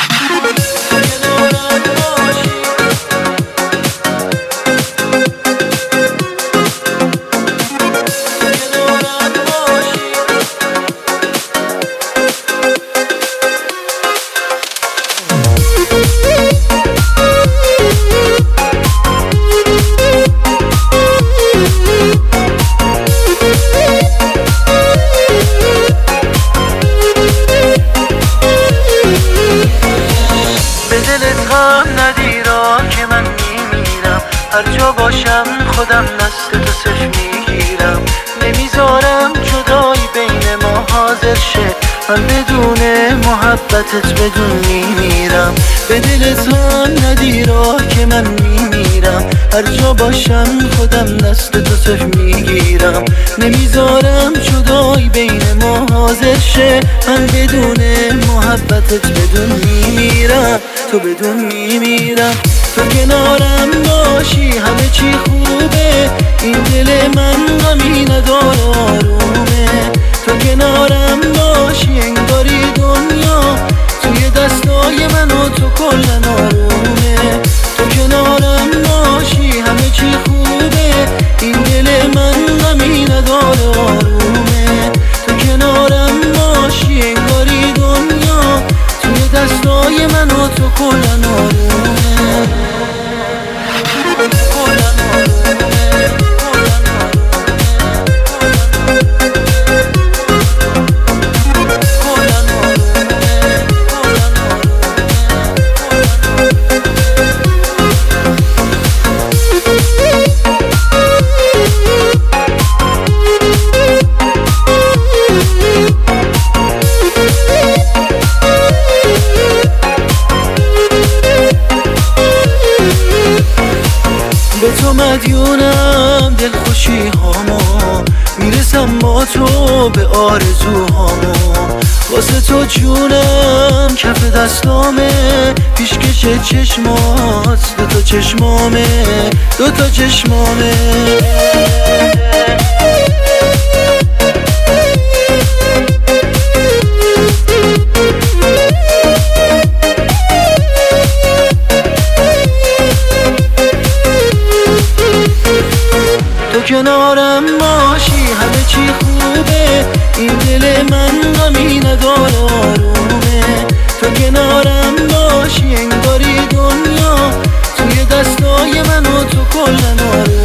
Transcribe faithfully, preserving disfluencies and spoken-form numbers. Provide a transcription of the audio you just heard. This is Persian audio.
هر جا باشم خودم دست تو صرف میگیرم، نمیذارم جدایی بین ما حاضر شه. من بدون محبتت بدون میمیرم، به دلت هم ندی راه که من میمیرم. هر جا باشم خودم دست تو صرف میگیرم، نمیذارم جدایی بین ما حاضر شه. من بدون محبتت بدون میمیرم، تو بدون میمیرم. تو کنارم باشی همه چی خوبه، این دل من غمی نداره آرومه. تو کنارم باشی انگاری دنیا توی دستای من و تو کلن آرومه. تو کنارم باشی همه چی خوبه، این دل من غمی نداره آرومه. تو کنارم باشی انگاری دنیا توی دستای من و تو کلن آرومه. به تو مدیونم دل خوشی هامو، میرسم با تو به آرزوهامو. واسه تو جونم کف دستامه، پیشکش چشمات دوتا چشمامه دوتا چشمامه. تو کنارم باشی همه چی خوبه، این دل من غمی نداره آرومه. تو کنارم باشی انگاری دنیا توی دستای من و تو کلن آرومه.